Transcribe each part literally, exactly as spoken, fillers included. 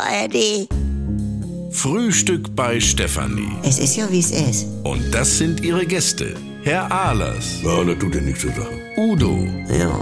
A R D. Frühstück bei Stefanie. Es ist ja, wie es ist. Und das sind ihre Gäste. Herr Ahlers. Ja, das tut ja nichts zur Sache. Udo. Ja,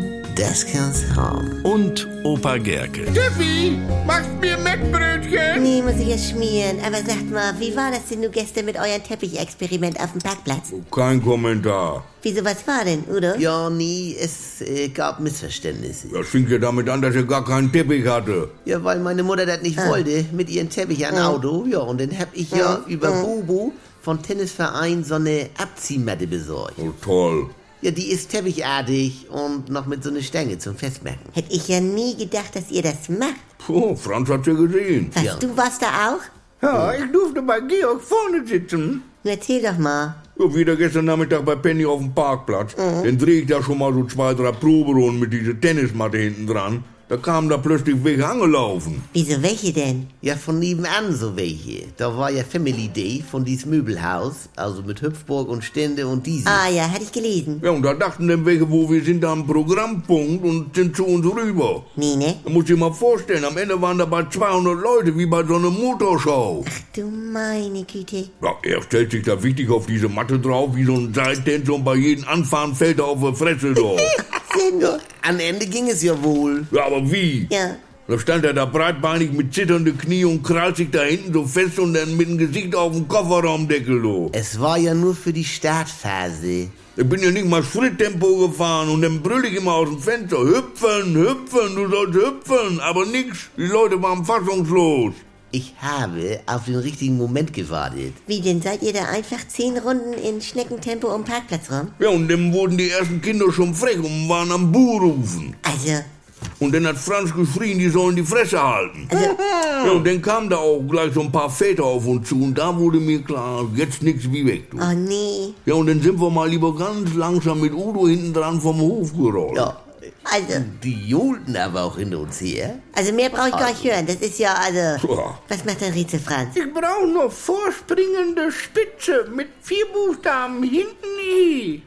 das kann's haben. Und Opa Gerke. Steffi, machst mir Mettbrötchen? Nee, muss ich jetzt schmieren. Aber sagt mal, wie war das denn nun gestern mit eurem Teppichexperiment auf dem Parkplatz? Kein Kommentar. Wieso, was war denn, Udo? Ja, nie, es äh, gab Missverständnisse. Das fing ja damit an, dass er gar keinen Teppich hatte. Ja, weil meine Mutter das nicht Ah. wollte, mit ihrem Teppich an Auto. Ja, und dann hab ich ja über Bobo von Tennisverein so eine Abziehmatte besorgt. Oh, toll. Ja, die ist teppichartig und noch mit so einer Stange zum Festmachen. Hätte ich ja nie gedacht, dass ihr das macht. Puh, Franz hat's ja gesehen. Was, Ja. du warst da auch? Ja, ich durfte bei Georg vorne sitzen. Nun erzähl doch mal. Ja, wieder gestern Nachmittag bei Penny auf dem Parkplatz. Dann dreh ich da schon mal so zwei, drei Proberunden mit dieser Tennismatte hinten dran. Da kamen da plötzlich welche angelaufen. Wieso, welche denn? Ja, von nebenan so welche. Da war ja Family Day von diesem Möbelhaus, also mit Hüpfburg und Stände und diese. Ah ja, hatte ich gelesen. Ja, und da dachten dann welche, wo wir sind am Programmpunkt und sind zu uns rüber. Nee, ne? Da muss ich dir mal vorstellen, am Ende waren dabei zweihundert Leute, wie bei so einer Motorshow. Du meine Güte. Ja, er stellt sich da wichtig auf diese Matte drauf, wie so ein Seiltänzer, und bei jedem Anfahren fällt er auf die Fresse drauf. Ja, an Ende ging es ja wohl. Ja, aber wie? Ja. Da stand er da breitbeinig mit zitternden Knie und krallt sich da hinten so fest und dann mit dem Gesicht auf dem Kofferraumdeckel los. Es war ja nur für die Startphase. Ich bin ja nicht mal Schritttempo gefahren und dann brüll ich immer aus dem Fenster. Hüpfen, hüpfen, du sollst hüpfen. Aber nix, die Leute waren fassungslos. Ich habe auf den richtigen Moment gewartet. Wie denn, seid ihr da einfach zehn Runden in Schneckentempo um den Parkplatz rum? Ja, und dann wurden die ersten Kinder schon frech und waren am Buh rufen. Also, Und dann hat Franz geschrien, die sollen die Fresse halten. Ja, und dann kamen da auch gleich so ein paar Väter auf uns zu und da wurde mir klar, jetzt nix wie weg, du. oh nee. Ja, und dann sind wir mal lieber ganz langsam mit Udo hinten dran vom Hof gerollt. Ja, Also, die johlten aber auch hinter uns her. also mehr brauche ich gar nicht hören. Das ist ja, also... Tja. Was macht der Rätsel, Franz? Ich brauche nur vorspringende Spitze mit vier Buchstaben hinten I.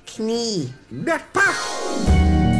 Knie. Das passt.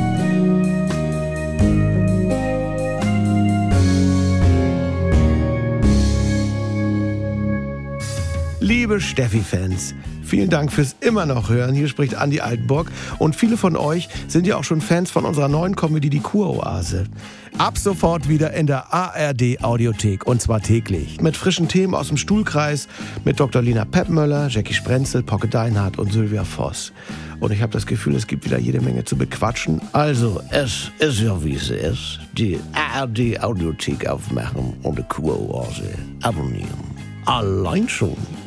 Liebe Steffi-Fans, vielen Dank fürs immer noch hören. Hier spricht Andi Altenburg. Und viele von euch sind ja auch schon Fans von unserer neuen Comedy Die Kuroase. Ab sofort wieder in der A R D-Audiothek. Und zwar täglich. Mit frischen Themen aus dem Stuhlkreis. Mit Doktor Lina Peppmöller, Jackie Sprenzel, Pocke Deinhardt und Sylvia Voss. Und ich habe das Gefühl, es gibt wieder jede Menge zu bequatschen. Also, es ist ja wie es ist. Die A R D-Audiothek aufmachen und die Kuroase abonnieren. Allein schon